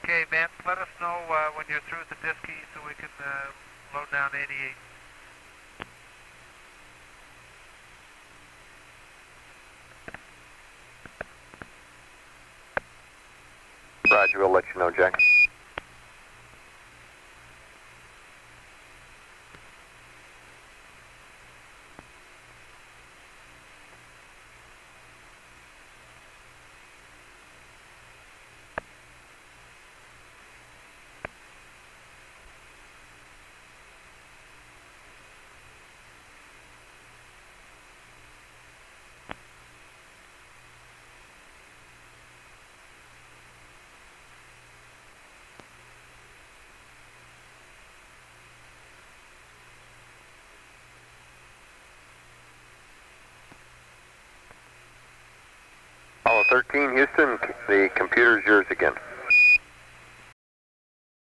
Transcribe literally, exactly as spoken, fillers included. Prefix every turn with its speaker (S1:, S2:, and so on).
S1: Okay, Vance, let us know uh, when you're through with the disk key so we can uh, load down eighty-eight.
S2: Roger, we'll let you know, Jack. Apollo thirteen, Houston, the computer's yours again.